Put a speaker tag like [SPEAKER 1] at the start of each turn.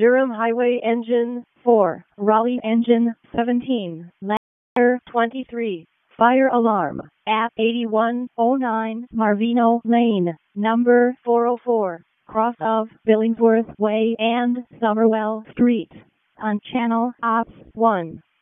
[SPEAKER 1] Durham Highway Engine 4, Raleigh Engine 17, Ladder 23. Fire alarm at 8109 Marvino Lane, number 404, cross of Billingsworth Way and Somerwell Street, on Channel Ops 1.